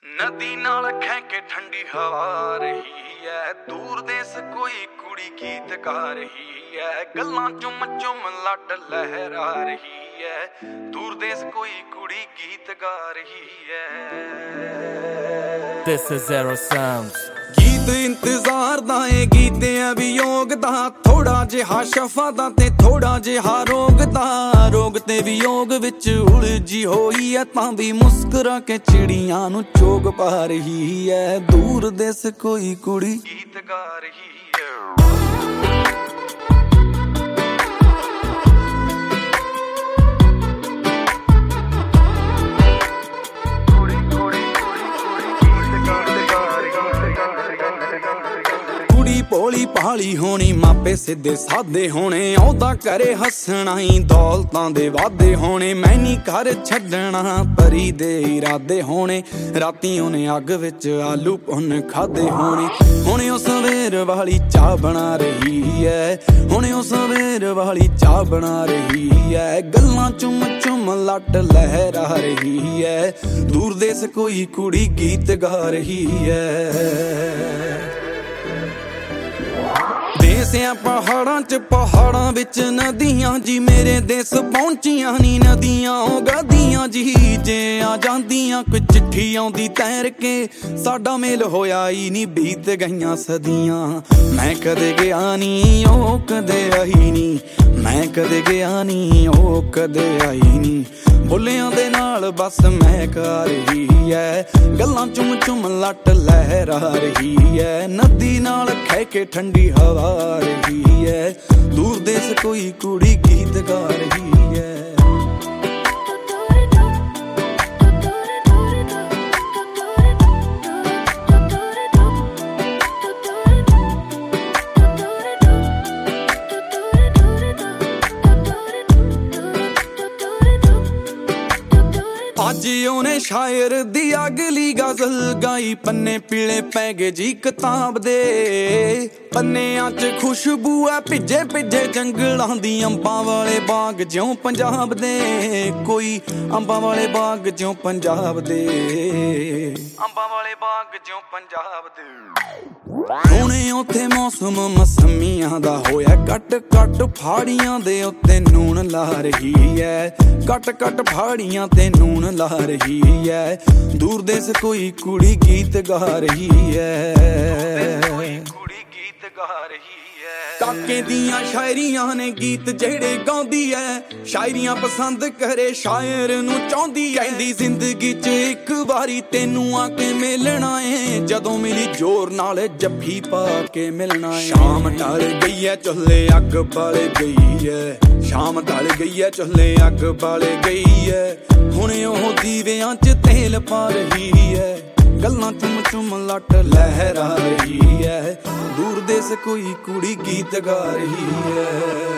नदी नाल खै के ठंडी हवा रही है, दूर देश कोई कुड़ी गीत गा रही है, गल्लां चुम चुम लट लहरा रही है, दूर देश कोई कुड़ी गीत गा रही है। This is Zero Sounds। गीत इंतजार दा ए गीत वियोग दा, थोड़ा जिहा शफा दा ते थोड़ा जिहा रोग दा, रोग ते वियोग विच उलझी होई है, तां भी मुस्कुरा के चिड़ियां नू चोग पा रही है, दूर देश कोई कुड़ी गीत गा रही है। भोली भाली होनी मापे सीधे सादे होने, औदा करे हसना ही दौलतां दे वादे होने, मैनी घर छड्डना परी दे इरादे होने, राती ओने अग विच आलू पुन खादे होने, हुणे ओ सवेर वाली चाह बना रही है, हुणे ओ सवेर वाली चाह बना रही है, गल्लां चुम चुम लट लहरा रही है, दूर देश कोई कुड़ी गीत गा रही है। देसिया पहाड़ां च पहाड़ां विच नदियां जी, मेरे देश पहुंचियां नी नदियां ओ गदियां जी, जे आ जांदियां कोई चिट्ठी आउंदी तैर के, साडा मेल होया ही नी बीत गईयां सदियां, मैं कदे गया नी ओ कदे आई नी, मैं कदे गया नी ओ कदे आई नी, बुलियां दे नाल बस महक आ रही है, गल्लां चुम चुम लट लहरा रही है, नदी नाल खै के ठंडी हवा रही है, दूर देश कोई कुड़ी गीत गा रही है। आज ओने शायर दी अगली गजल गाई, पन्ने पीले पै गए जी किताब दे, पन्नियां च खुशबू है भिजे भिजे जंगलां दी, अंबां वाले बाग ज्यों पंजाब दे, कोई अंबां वाले बाग ज्यों पंजाब दे, अंबां वाले बाग ज्यों पंजाब दे। हुणे उत्थे मौसम मौसमियां दा होया कट कट, फाड़ियां दे उत्ते नून ला रही है, कट कट फाड़ियां ते नून ला रही है, दूर देश कोई कुड़ी गीत गा रही है, कुड़ी गीत गा रही है। काके दियां शायरियां ने गीत जेड़े गाउंदी है, शायरियां पसंद करे शायर नू चाहुंदी है, कहंदी जिंदगी च एक बारी तेनू आके मिलना है, जदों मिली जोर नाल जफ्फी पा के मिलना है, शाम ढल गई है चुल्हे अग बाल गई है, शाम ढल गई है चुल्हे अग बाल गई है, हुणे ओह दीवियां च तेल पा रही है, गल्लां चुम चुम लट लहरा रही है, दूर देश कोई कुड़ी गीत गा रही है।